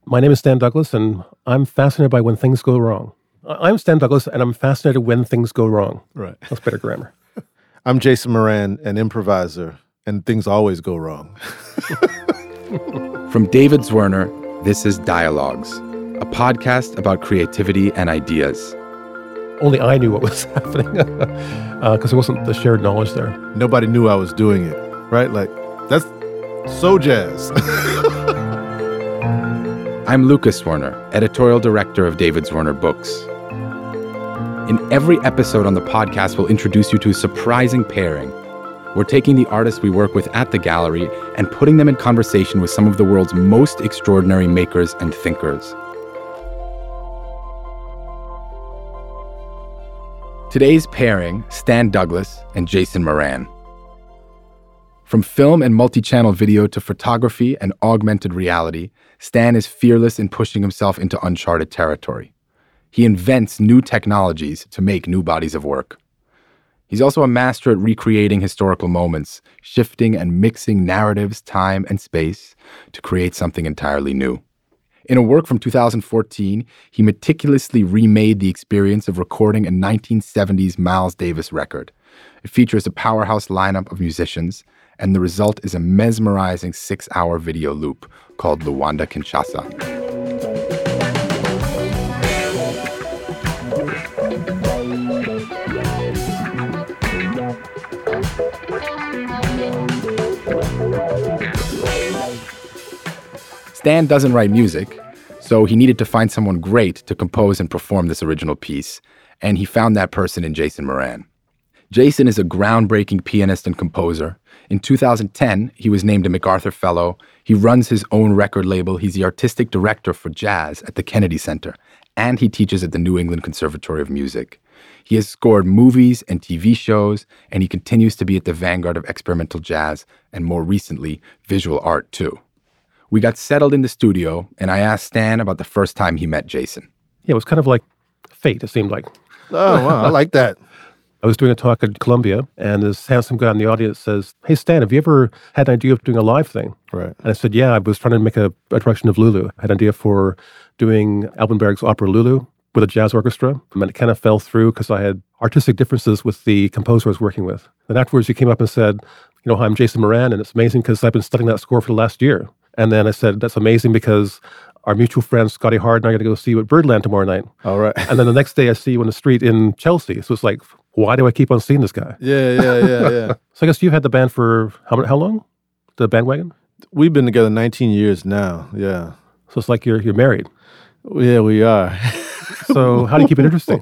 My name is Stan Douglas, and I'm fascinated by when things go wrong. I'm Stan Douglas, and I'm fascinated when things go wrong. Right. That's better grammar. I'm Jason Moran, an improviser, and things always go wrong. From David Zwirner, this is Dialogues, a podcast about creativity and ideas. Only I knew what was happening because there wasn't the shared knowledge there. Nobody knew I was doing it, right? Like, that's so jazz. I'm Lucas Zwirner, editorial director of David Zwirner Books. In every episode on the podcast, we'll introduce you to a surprising pairing. We're taking the artists we work with at the gallery and putting them in conversation with some of the world's most extraordinary makers and thinkers. Today's pairing, Stan Douglas and Jason Moran. From film and multi-channel video to photography and augmented reality, Stan is fearless in pushing himself into uncharted territory. He invents new technologies to make new bodies of work. He's also a master at recreating historical moments, shifting and mixing narratives, time, and space to create something entirely new. In a work from 2014, he meticulously remade the experience of recording a 1970s Miles Davis record. It features a powerhouse lineup of musicians, and the result is a mesmerizing 6-hour video loop called Luanda Kinshasa. Stan doesn't write music, so he needed to find someone great to compose and perform this original piece, and he found that person in Jason Moran. Jason is a groundbreaking pianist and composer. In 2010, he was named a MacArthur Fellow. He runs his own record label. He's the artistic director for jazz at the Kennedy Center, and he teaches at the New England Conservatory of Music. He has scored movies and TV shows, and he continues to be at the vanguard of experimental jazz and, more recently, visual art, too. We got settled in the studio, and I asked Stan about the first time he met Jason. Yeah, it was kind of like fate, it seemed like. Oh, wow, I like that. I was doing a talk at Columbia, and this handsome guy in the audience says, "Hey, Stan, have you ever had an idea of doing a live thing?" Right. And I said, "Yeah, I was trying to make a production of Lulu. I had an idea for doing Alban Berg's opera Lulu with a jazz orchestra, and it kind of fell through because I had artistic differences with the composer I was working with. And afterwards, he came up and said, hi, I'm Jason Moran, and it's amazing because I've been studying that score for the last year." And then I said, "That's amazing because our mutual friend Scotty Hard and I are going to go see you at Birdland tomorrow night." All right. And then the next day I see you on the street in Chelsea. So it's like, why do I keep on seeing this guy? Yeah. So I guess you've had the band for how long? The Bandwagon? We've been together 19 years now, yeah. So it's like you're married. Yeah, we are. So how do you keep it interesting?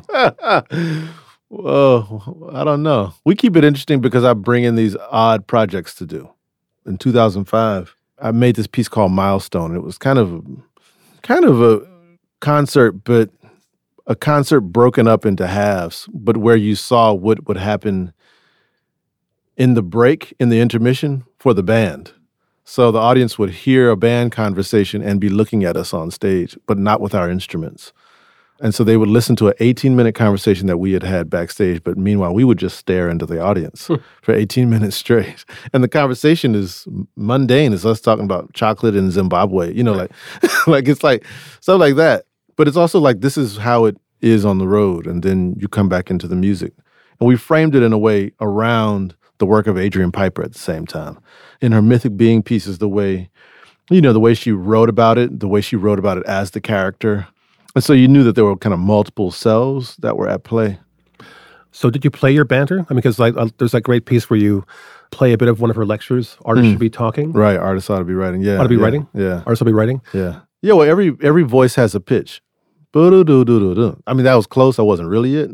Well, I don't know. We keep it interesting because I bring in these odd projects to do. In 2005, I made this piece called Milestone. It was kind of a concert, but a concert broken up into halves, but where you saw what would happen in the break, in the intermission for the band. So the audience would hear a band conversation and be looking at us on stage, but not with our instruments. And so they would listen to an 18-minute conversation that we had had backstage, but meanwhile, we would just stare into the audience for 18 minutes straight. And the conversation is mundane. It's us talking about chocolate in Zimbabwe, like it's like stuff like that. But it's also like, this is how it is on the road. And then you come back into the music. And we framed it in a way around the work of Adrian Piper at the same time. In her Mythic Being pieces, the way she wrote about it, the way she wrote about it as the character. And so you knew that there were kind of multiple selves that were at play. So did you play your banter? I mean, because there's that great piece where you play a bit of one of her lectures. Artists should be talking. Right, artists ought to be writing. Yeah, ought to be writing. Yeah, artists ought to be writing. Yeah. Well, every voice has a pitch. I mean, that was close. I wasn't really it.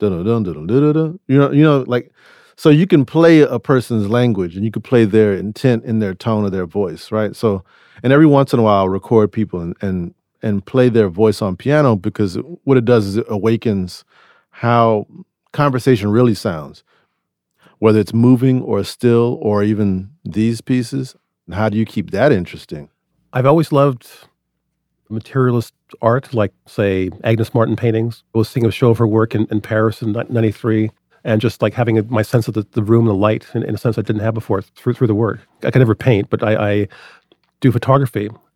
Like, so you can play a person's language and you can play their intent in their tone of their voice, right? So, and every once in a while, I'll record people and play their voice on piano because what it does is it awakens how conversation really sounds, whether it's moving or still or even these pieces. How do you keep that interesting? I've always loved materialist art, like, say, Agnes Martin paintings. I was seeing a show of her work in Paris in 93, and just like having my sense of the room and the light in a sense I didn't have before through the work. I could never paint, but I do photography.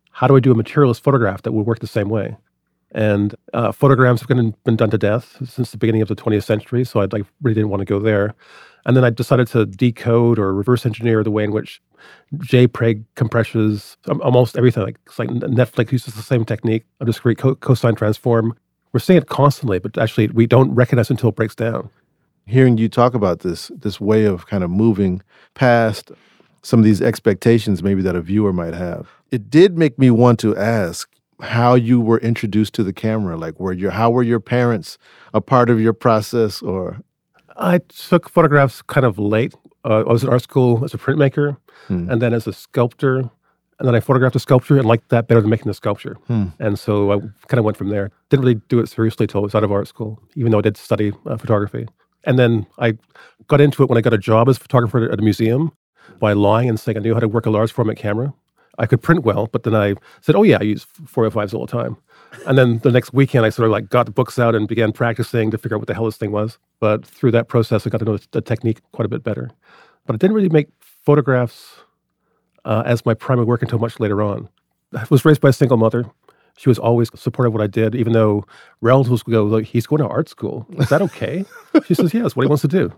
how do I do a materialist photograph that will work the same way? And photograms have been done to death since the beginning of the 20th century, so I really didn't want to go there. And then I decided to decode or reverse engineer the way in which JPEG compresses almost everything. It's like Netflix uses the same technique of discrete cosine transform. We're seeing it constantly, but actually we don't recognize it until it breaks down. Hearing you talk about this way of kind of moving past some of these expectations maybe that a viewer might have, it did make me want to ask how you were introduced to the camera. Like, how were your parents a part of your process? Or I took photographs kind of late. I was at art school as a printmaker, and then as a sculptor, and then I photographed a sculpture and liked that better than making the sculpture. And so I kind of went from there. Didn't really do it seriously till I was out of art school, even though I did study photography. And then I got into it when I got a job as a photographer at a museum by lying and saying I knew how to work a large format camera. I could print well, but then I said, oh yeah, I use 405s all the time. And then the next weekend, I sort of got the books out and began practicing to figure out what the hell this thing was. But through that process, I got to know the technique quite a bit better. But I didn't really make photographs as my primary work until much later on. I was raised by a single mother. She was always supportive of what I did, even though relatives would go, like, he's going to art school. Is that okay? She says, yes, what he wants to do.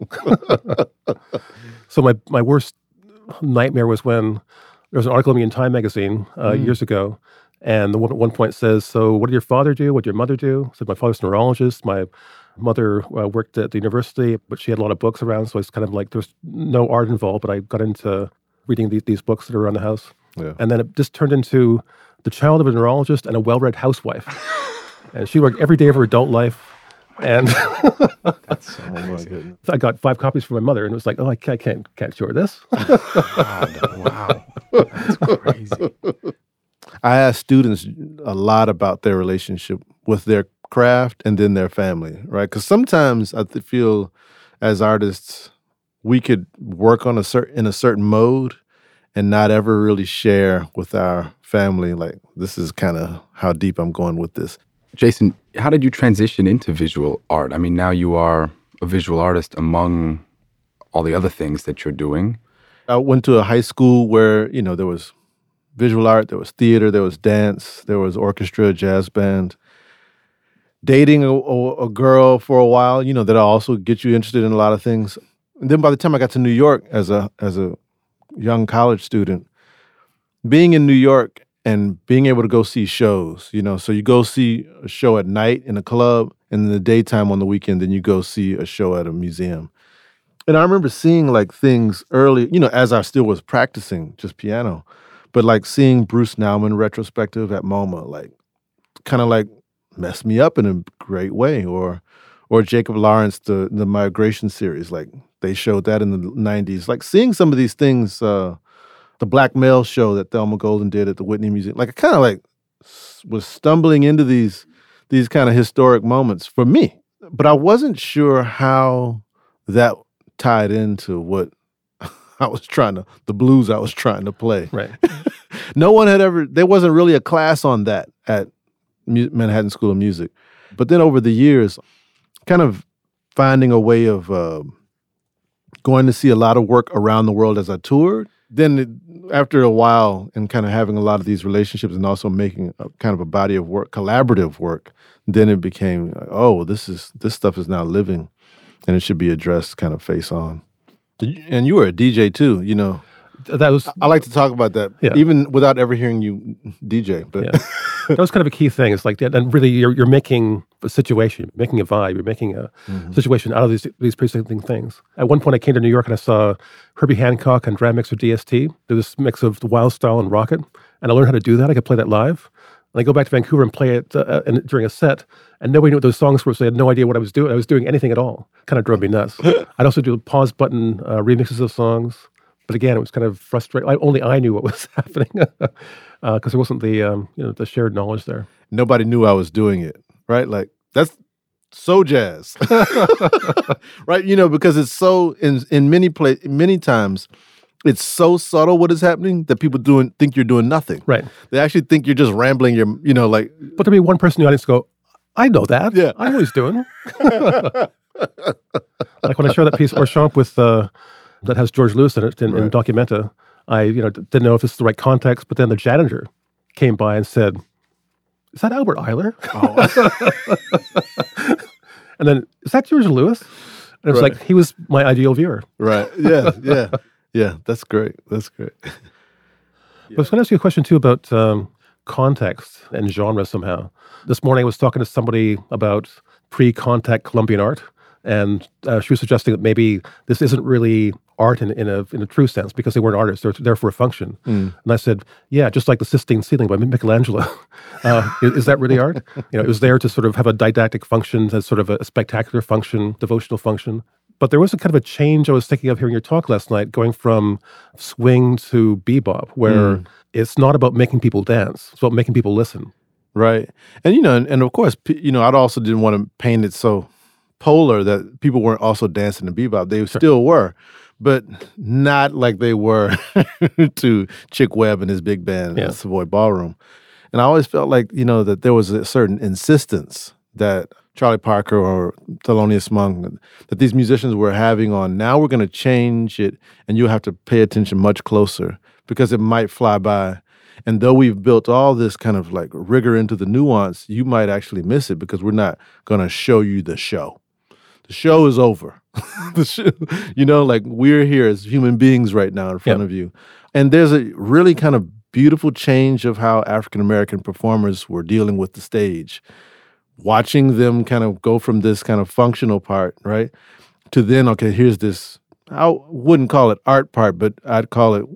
So my worst nightmare was when there was an article in Time magazine years ago, and the one point says, so what did your father do? What did your mother do? I said, my father's a neurologist. My mother worked at the university, but she had a lot of books around, so it's kind of like there's no art involved, but I got into reading these books that are around the house. Yeah. And then it just turned into the child of a neurologist and a well-read housewife. And she worked every day of her adult life. And That's so crazy. I got 5 copies from my mother, and it was like, oh, I can't show her this. Wow. That's crazy. I ask students a lot about their relationship with their craft and then their family, right? Because sometimes I feel as artists, we could work on in a certain mode and not ever really share with our family, like, this is kind of how deep I'm going with this. Jason, how did you transition into visual art? I mean, now you are a visual artist among all the other things that you're doing. I went to a high school where, there was visual art, there was theater, there was dance, there was orchestra, jazz band. Dating a girl for a while, that'll also get you interested in a lot of things. And then by the time I got to New York as a young college student, being in New York and being able to go see shows, so you go see a show at night in a club, and in the daytime on the weekend, then you go see a show at a museum. And I remember seeing things early, as I still was practicing just piano, but seeing Bruce Nauman retrospective at MoMA, kind of messed me up in a great way. Or Jacob Lawrence, the Migration series, they showed that in the 90s. Seeing some of these things, the Black Male show that Thelma Golden did at the Whitney Museum, I kind of was stumbling into these kind of historic moments for me. But I wasn't sure how that tied into what the blues I was trying to play. Right. No one there wasn't really a class on that at Manhattan School of Music. But then over the years, kind of finding a way of going to see a lot of work around the world as I toured. Then after a while and kind of having a lot of these relationships and also making a kind of a body of work, collaborative work, then it became, this stuff is now living and it should be addressed kind of face on. And you were a DJ too, That was. I like to talk about that, even without ever hearing you DJ. But that was kind of a key thing. It's and really, you're making a situation, making a vibe, you're making a situation out of these presenting things. At one point, I came to New York and I saw Herbie Hancock and Dram Mixer DST. There was this mix of the Wild Style and Rocket, and I learned how to do that. I could play that live. And I go back to Vancouver and play it during a set, and nobody knew what those songs were, so they had no idea what I was doing. I was doing anything at all. Kind of drove me nuts. I'd also do pause button remixes of songs. But again, it was kind of frustrating. Only I knew what was happening because there wasn't the shared knowledge there. Nobody knew I was doing it, right? That's so jazz, right? Because it's so in many times, it's so subtle what is happening that people think you're doing nothing. Right. They actually think you're just rambling. But there'd be one person in the audience go, I know that. Yeah, I know what he's doing. Like when I show that piece, Orchamp with. That has George Lewis in it in Documenta. I didn't know if this is the right context, but then the janitor came by and said, "Is that Albert Eiler?" Oh. And then, "Is that George Lewis?" And it was Right. like, he was my ideal viewer. Right. Yeah. That's great. But I was going to ask you a question too about context and genre somehow. This morning I was talking to somebody about pre-contact Columbian art, and she was suggesting that maybe this isn't really art in a true sense because they weren't artists; they're there for a function. And I said, "Yeah, just like the Sistine Ceiling by Michelangelo. Is that really art? It was there to sort of have a didactic function, as sort of a spectacular function, devotional function." But there was a kind of a change I was thinking of hearing your talk last night, going from swing to bebop, where it's not about making people dance; it's about making people listen. Right. And, and of course, I also didn't want to paint it so polar that people weren't also dancing to bebop. They still were, but not like they were to Chick Webb and his big band at Savoy Ballroom. And I always felt like, that there was a certain insistence that Charlie Parker or Thelonious Monk, that these musicians were having on, now we're going to change it, and you'll have to pay attention much closer because it might fly by. And though we've built all this kind of like rigor into the nuance, you might actually miss it because we're not going to show you the show. The show is over. Like we're here as human beings right now in front of you. And there's a really kind of beautiful change of how African-American performers were dealing with the stage. Watching them kind of go from this kind of functional part, right, to then, okay, here's this, I wouldn't call it art part, but I'd call it,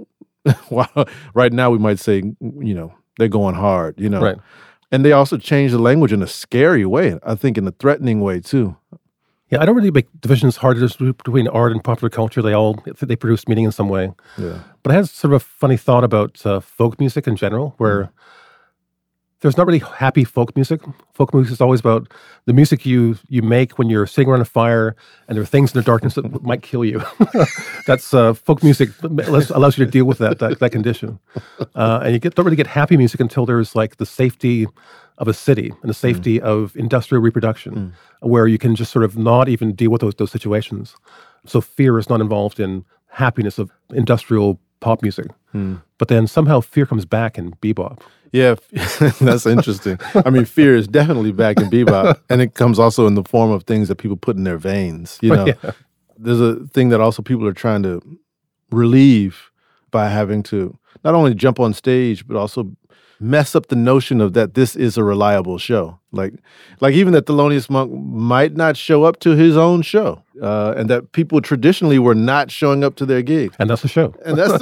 right now we might say, they're going hard, Right. And they also change the language in a scary way, I think in a threatening way too. Yeah, I don't really make divisions hard between art and popular culture. They produce meaning in some way. Yeah. But I had sort of a funny thought about folk music in general, where there's not really happy folk music. Folk music is always about the music you make when you're sitting around a fire and there are things in the darkness that might kill you. That's folk music allows you to deal with that condition. And you don't really get happy music until there's like the safety of a city and the safety of industrial reproduction, where you can just sort of not even deal with those situations. So fear is not involved in happiness of industrial pop music. But then somehow fear comes back in bebop. Yeah, that's interesting. I mean, fear is definitely back in bebop, and it comes also in the form of things that people put in their veins. There's a thing that also people are trying to relieve by having to not only jump on stage, but also mess up the notion of that this is a reliable show. Like even that Thelonious Monk might not show up to his own show, and that people traditionally were not showing up to their gig. And that's the show. And that's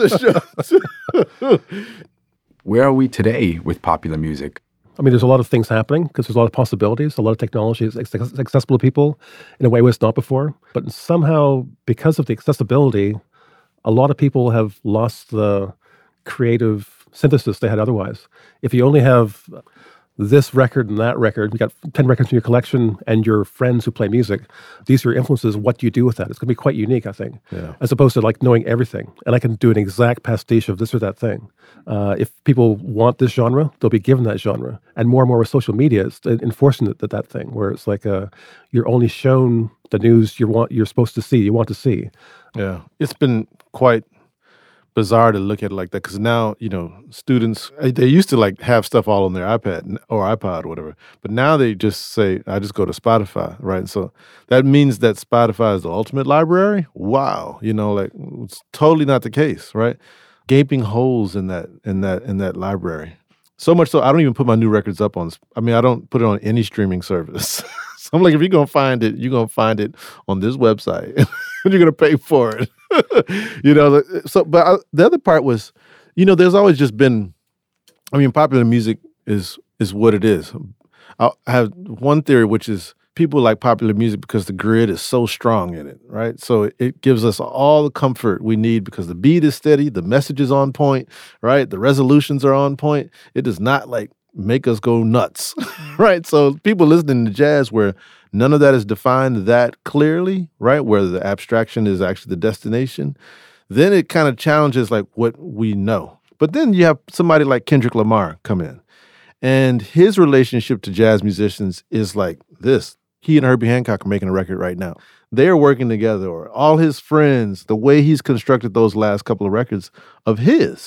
the show. Where are we today with popular music? I mean, there's a lot of things happening because there's a lot of possibilities. A lot of technology is accessible to people in a way it's not before. But somehow, because of the accessibility, a lot of people have lost the creative synthesis they had otherwise. If you only have this record and that record, you got 10 records in your collection and your friends who play music, these are your influences. What do you do with that? It's going to be quite unique, I think, as opposed to like knowing everything. And I can do an exact pastiche of this or that thing. If people want this genre, they'll be given that genre. And more with social media, it's enforcing that thing, where it's like you're only shown the news you're supposed to see, you want to see. Yeah, it's been quite bizarre to look at it like that, because now, students, they used to like have stuff all on their iPad or iPod or whatever, but now they just say, I just go to Spotify, right? And so that means that Spotify is the ultimate library? Wow. It's totally not the case, right? Gaping holes in that library. So much so, I don't even put my new records up on, I don't put it on any streaming service. So I'm like, if you're going to find it, you're going to find it on this website and you're going to pay for it. But the other part was, there's always just been, popular music is what it is. I have one theory, which is people like popular music because the grid is so strong in it, right? So it gives us all the comfort we need because the beat is steady, the message is on point, right? The resolutions are on point. It does not like make us go nuts, right? So people listening to jazz where none of that is defined that clearly, right? Where the abstraction is actually the destination, then it kind of challenges like what we know. But then you have somebody like Kendrick Lamar come in, and his relationship to jazz musicians is like this. He and Herbie Hancock are making a record right now. They're working together, or all his friends, the way he's constructed those last couple of records of his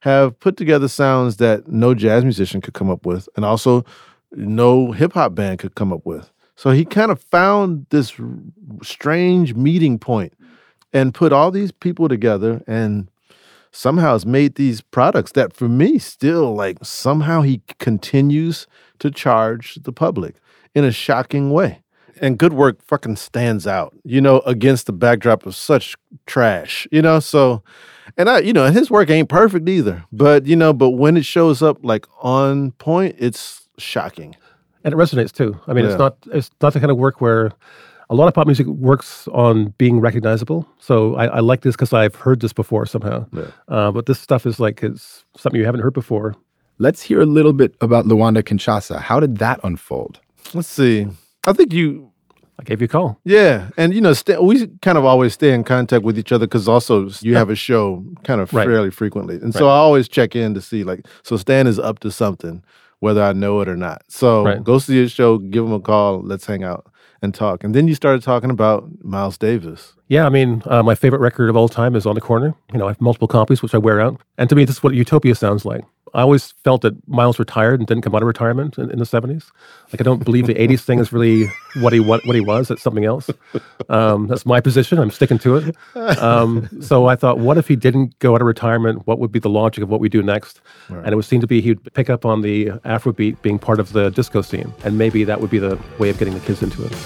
have put together sounds that no jazz musician could come up with, and also no hip-hop band could come up with. So he kind of found this strange meeting point and put all these people together and somehow has made these products that, for me, still, like, somehow he continues to charge the public in a shocking way. And Good Work fucking stands out, against the backdrop of such trash, So, and and his work ain't perfect either. But, but when it shows up, like, on point, it's shocking. And it resonates, too. I mean, it's not the kind of work where a lot of pop music works on being recognizable. So I like this because I've heard this before somehow. Yeah. But this stuff is like, it's something you haven't heard before. Let's hear a little bit about Luanda Kinshasa. How did that unfold? Let's see. I think I gave you a call. Yeah. And, we kind of always stay in contact with each other because also you have a show kind of fairly frequently. And so I always check in to see, like, so Stan is up to something, whether I know it or not. So go see his show, give him a call, let's hang out and talk. And then you started talking about Miles Davis. Yeah, I mean, my favorite record of all time is On the Corner. I have multiple copies, which I wear out. And to me, this is what Utopia sounds like. I always felt that Miles retired and didn't come out of retirement in the 70s. Like, I don't believe the 80s thing is really what he was. It's something else. That's my position. I'm sticking to it. So I thought, what if he didn't go out of retirement? What would be the logic of what we do next? Right. And it would seem to be he'd pick up on the Afrobeat being part of the disco scene. And maybe that would be the way of getting the kids into it.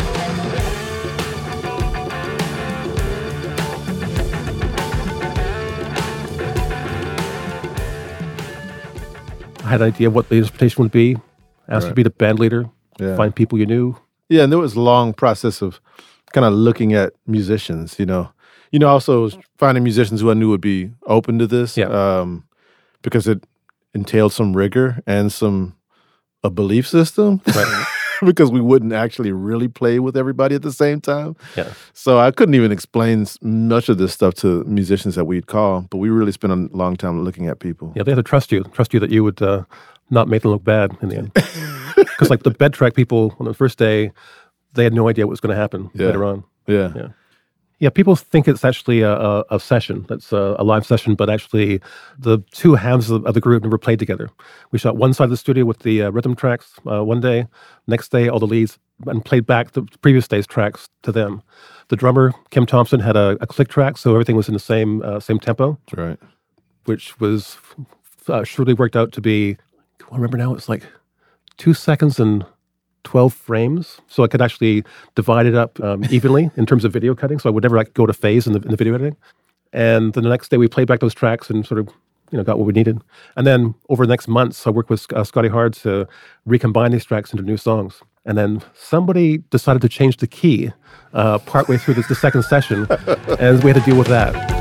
I had an idea of what the interpretation would be. Asked you to be the band leader, find people you knew. Yeah, and there was a long process of kind of looking at musicians, also finding musicians who I knew would be open to this because it entailed some rigor and a belief system. Right. Because we wouldn't actually really play with everybody at the same time. Yeah. So I couldn't even explain much of this stuff to musicians that we'd call, but we really spent a long time looking at people. Yeah, they had to trust you that you would not make them look bad in the end. Because like the bed track people on the first day, they had no idea what was going to happen later on. Yeah. Yeah, people think it's actually a session. That's a live session, but actually the two halves of the group never played together. We shot one side of the studio with the rhythm tracks one day. Next day, all the leads, and played back the previous day's tracks to them. The drummer, Kim Thompson, had a click track, so everything was in the same tempo. Right. Which was surely worked out to be, I remember now, it's like 2 seconds and 12 frames, so I could actually divide it up evenly in terms of video cutting, so I would never go to phase in the video editing. And then the next day we played back those tracks and sort of got what we needed. And then over the next months, I worked with Scotty Hard to recombine these tracks into new songs. And then somebody decided to change the key partway through the second session, and we had to deal with that.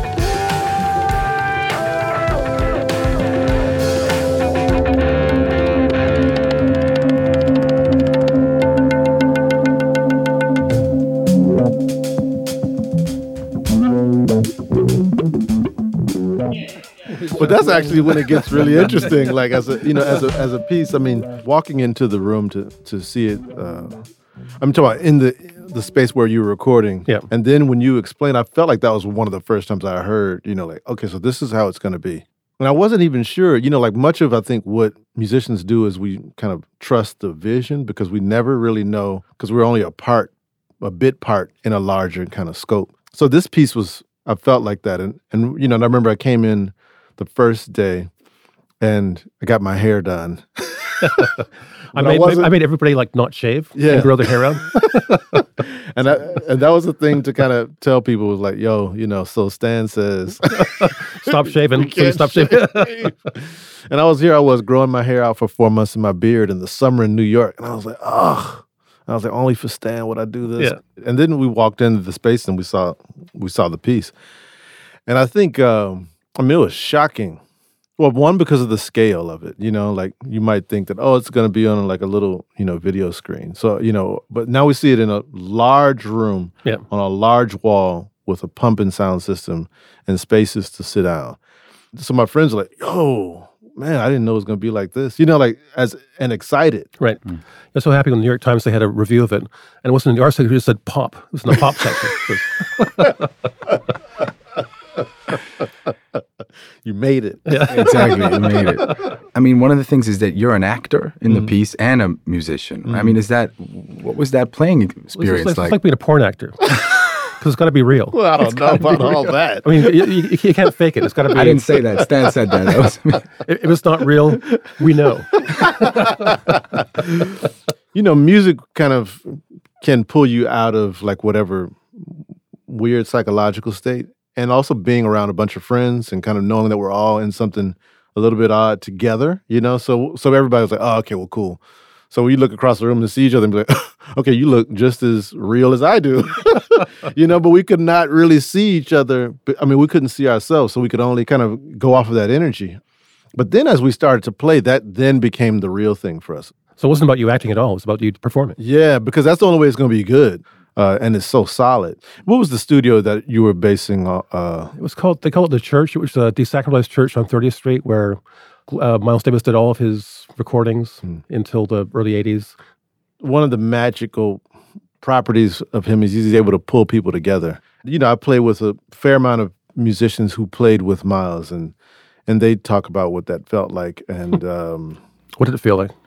But that's actually when it gets really interesting. Like as a piece, I mean, walking into the room to see it. I'm talking about in the space where you were recording. Yeah. And then when you explained, I felt like that was one of the first times I heard. Like, okay, so this is how it's going to be. And I wasn't even sure. Like much of I think what musicians do is we kind of trust the vision because we never really know because we're only a bit part in a larger kind of scope. So this piece was. I felt like that, and I remember I came in the first day, and I got my hair done. I made everybody like not shave and grow their hair out. and that was the thing to kind of tell people was like, yo, so Stan says, stop shaving, please stop shaving. And I was growing my hair out for 4 months in my beard in the summer in New York, and I was like, ugh. I was like, only for Stan would I do this. Yeah. And then we walked into the space and we saw the piece. And I think, it was shocking. Well, one, because of the scale of it, like you might think that, it's going to be on like a little, video screen. So, but now we see it in a large room on a large wall with a pumping sound system and spaces to sit down. So my friends are like, yo, man, I didn't know it was going to be like this. And excited. Right. Mm. I was so happy when the New York Times, they had a review of it. And it wasn't in the art section, it just said pop. It was in the pop section. You made it. Exactly, you made it. I mean, one of the things is that you're an actor in the piece and a musician. I mean, what was that playing experience It's like? like being a porn actor. Because it's got to be real. Well, I don't know about all that. I mean, you can't fake it. It's got to be. I didn't say that. Stan said that. That was me. If it's not real, we know. Music kind of can pull you out of like whatever weird psychological state, and also being around a bunch of friends and kind of knowing that we're all in something a little bit odd together, So everybody was like, oh, okay, well, cool. So we look across the room and see each other and be like, okay, you look just as real as I do, but we could not really see each other. I mean, we couldn't see ourselves, so we could only kind of go off of that energy. But then as we started to play, that then became the real thing for us. So it wasn't about you acting at all. It was about you performing. Yeah, because that's the only way it's going to be good. And it's so solid. What was the studio that you were basing on? They call it The Church. It was a desacralized church on 30th Street where Miles Davis did all of his recordings until the early 80s. One of the magical properties of him is he's able to pull people together. I play with a fair amount of musicians who played with Miles, and they talk about what that felt like. And what did it feel like?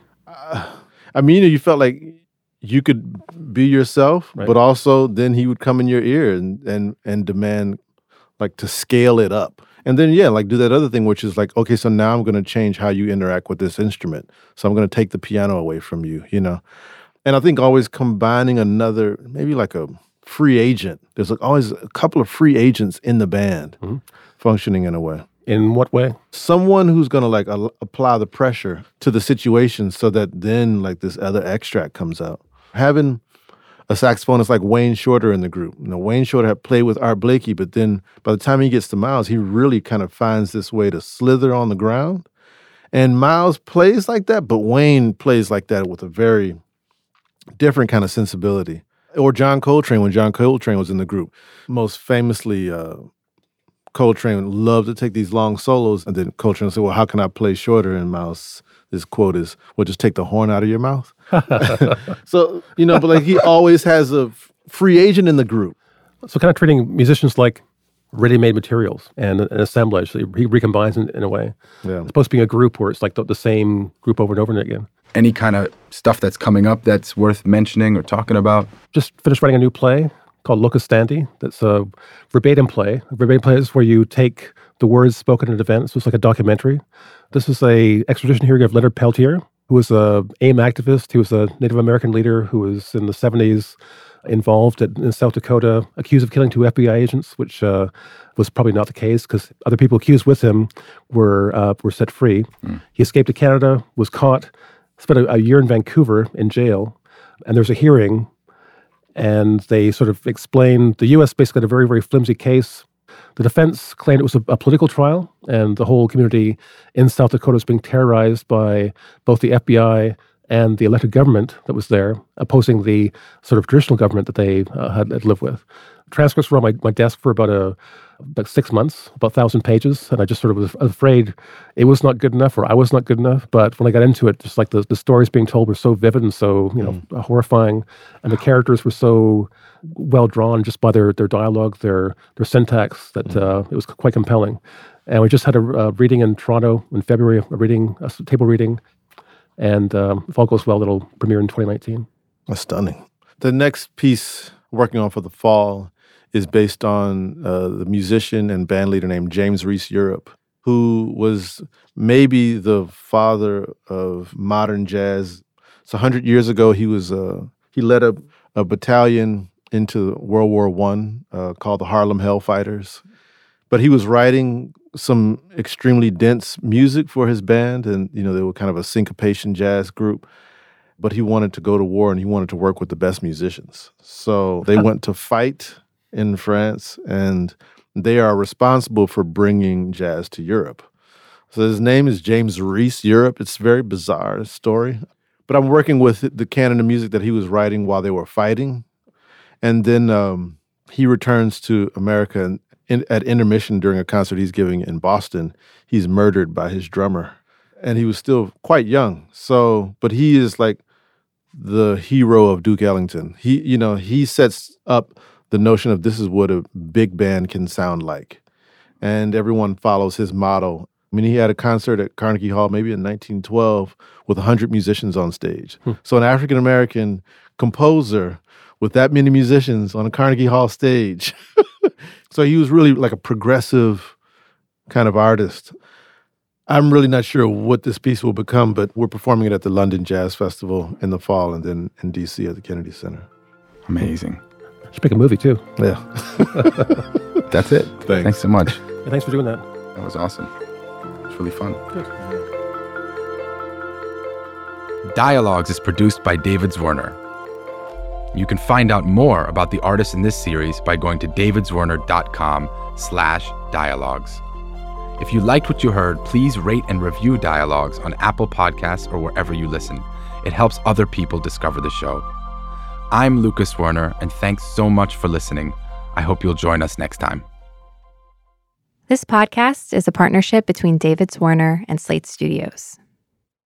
I mean, you felt like you could be yourself, right. But also then he would come in your ear and demand like to scale it up. And then, like do that other thing, which is like, okay, so now I'm going to change how you interact with this instrument. So I'm going to take the piano away from you, And I think always combining another, maybe like a free agent. There's like always a couple of free agents in the band functioning in a way. In what way? Someone who's going to like apply the pressure to the situation so that then like this other extract comes out. Having a saxophonist like Wayne Shorter in the group. Wayne Shorter had played with Art Blakey, but then by the time he gets to Miles, he really kind of finds this way to slither on the ground. And Miles plays like that, but Wayne plays like that with a very different kind of sensibility. Or John Coltrane, when John Coltrane was in the group. Most famously, Coltrane loved to take these long solos, and then Coltrane would say, well, how can I play shorter? And Miles, his quote is, well, just take the horn out of your mouth. So, but like he always has a free agent in the group. So kind of treating musicians like ready-made materials and an assemblage. So he recombines in a way. Yeah. It's supposed to be a group where it's like the same group over and over again. Any kind of stuff that's coming up that's worth mentioning or talking about? Just finished writing a new play called Locus Standi. That's a verbatim play. A verbatim play is where you take the words spoken at events. So it's like a documentary. This is a extradition hearing of Leonard Peltier, who was a AIM activist. He was a Native American leader who was in the 70s involved in South Dakota, accused of killing 2 FBI agents, which was probably not the case because other people accused with him were set free. He escaped to Canada, was caught, spent a year in Vancouver in jail, and there was a hearing, and they sort of explained the U.S. basically had a very, very flimsy case. The defense claimed it was a political trial, and the whole community in South Dakota was being terrorized by both the FBI and the elected government that was there, opposing the sort of traditional government that they had lived with. Transcripts were on my desk for about 6 months, about 1,000 pages, and I just sort of was afraid it was not good enough or I was not good enough. But when I got into it, just like the stories being told were so vivid and so horrifying, and the characters were so well drawn just by their dialogue, their syntax, that it was quite compelling. And we just had a reading in Toronto in February, a table reading, and if all goes well, it'll premiere in 2019. That's stunning. The next piece working on for the fall is based on the musician and band leader named James Reese Europe, who was maybe the father of modern jazz. So 100 years ago, he led a battalion into World War I called the Harlem Hellfighters. But he was writing some extremely dense music for his band, and they were kind of a syncopation jazz group. But he wanted to go to war, and he wanted to work with the best musicians. So they went to fight in France, and they are responsible for bringing jazz to Europe. So his name is James Reese Europe. It's a very bizarre story. But I'm working with the canon of music that he was writing while they were fighting. And then he returns to America, and at intermission during a concert he's giving in Boston, he's murdered by his drummer. And he was still quite young. But he is like the hero of Duke Ellington. He sets up the notion of this is what a big band can sound like. and everyone follows his motto. I mean, he had a concert at Carnegie Hall maybe in 1912 with 100 musicians on stage. So an African-American composer with that many musicians on a Carnegie Hall stage. So he was really like a progressive kind of artist. I'm really not sure what this piece will become, but we're performing it at the London Jazz Festival in the fall and then in D.C. at the Kennedy Center. Amazing. Should make a movie too. Yeah. That's it. Thanks so much. Yeah, thanks for doing that. That was awesome. It's really fun. Good. Dialogues is produced by David Zwirner. You can find out more about the artists in this series by going to davidzwirner.com/dialogues. If you liked what you heard, please rate and review Dialogues on Apple Podcasts or wherever you listen. It helps other people discover the show. I'm Lucas Werner, and thanks so much for listening. I hope you'll join us next time. This podcast is a partnership between David Zwirner and Slate Studios.